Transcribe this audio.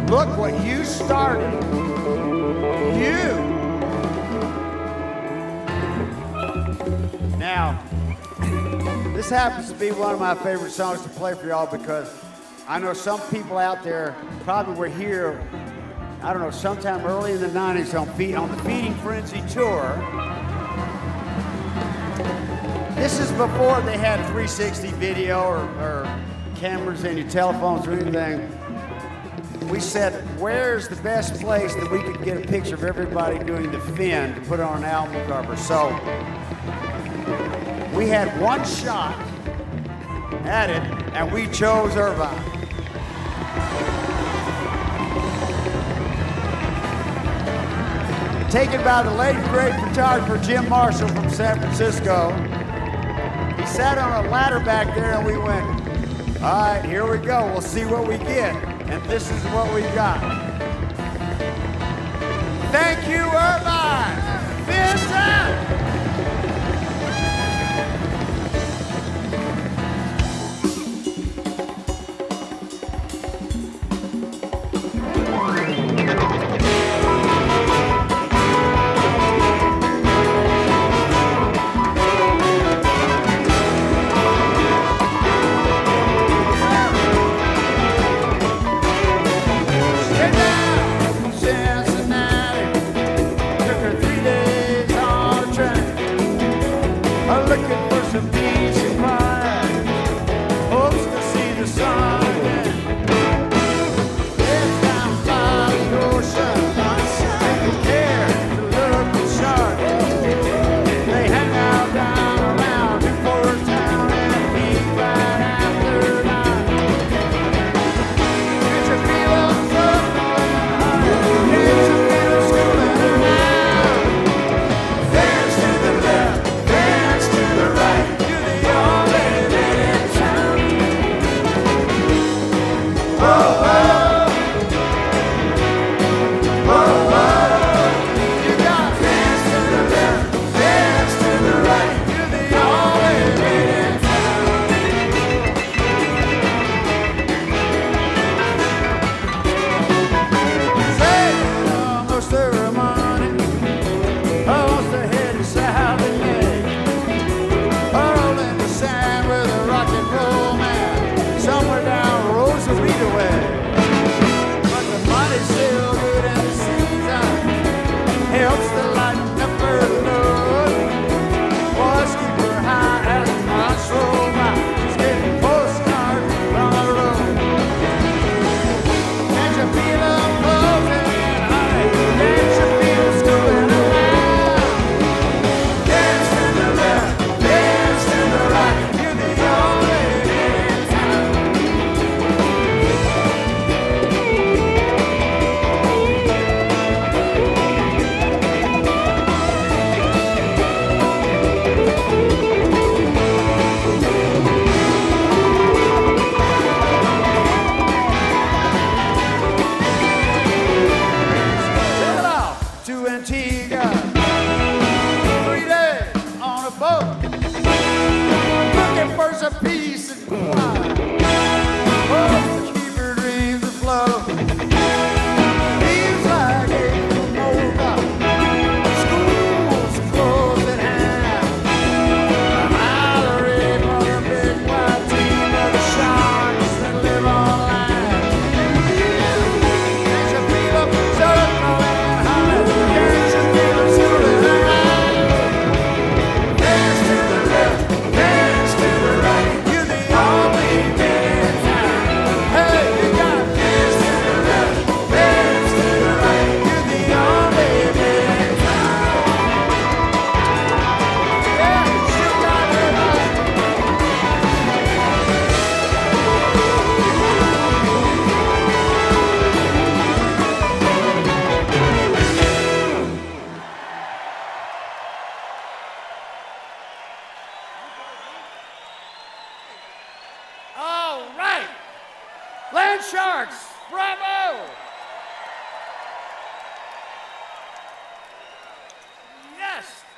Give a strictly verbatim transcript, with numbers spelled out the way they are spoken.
Look what you started. You. Now, this happens to be one of my favorite songs to play for y'all because I know some people out there probably were here, I don't know, sometime early in the nineties on, Feed, on the Feeding Frenzy tour. This is before they had three sixty video or, or cameras in your telephones or anything. We said, where's the best place that we could get a picture of everybody doing the fin to put on an album cover? So we had one shot at it, and we chose Irvine. Taken by the late great photographer Jim Marshall from San Francisco. He sat on a ladder back there, and we went, all right, here we go. We'll see what we get. And this is what we got. Thank you, Irvine. Fins out. Looking for some peace and quiet, hopes to see the sun again. It's down by the ocean, taking care to look and sharp. They hang out down around Newport Town and meet right after nine. Get your feelings up, get your feelings schooling around. Dance to the left, dance to the right. You're the only man in town. Oh, oh, oh, oh. You got dance to the left, dance to the right. You're the only man in town. Say, almost every morning, almost a head south and lake. Hurled in the sand with a rock and roll man, somewhere down Rosarita way. But the money's still good and the season helps to lighten up her load. Boys keep her high as the months roll by. She's getting postcards from the road. Can't you feel them closing, honey? Can't you feel schooling around? Dance to the left, dance to the right. You're the only man in town. Sail off to Antigua, three days on a boat, looking for some peace and quiet. Oh, to keep her dreams afloat. Feels like April November. School's closed at hand. I'm out of ready for the big white team of the sharks that live on land. Can't you feel them circling, honey? Can't you feel them circling around? Dance to the left, dance to the right. You're the only man in town. Hey, you got dance to the left, dance to the right. You're the only man in town. Yeah, you got it right. All right, Land Sharks, bravo! Yes!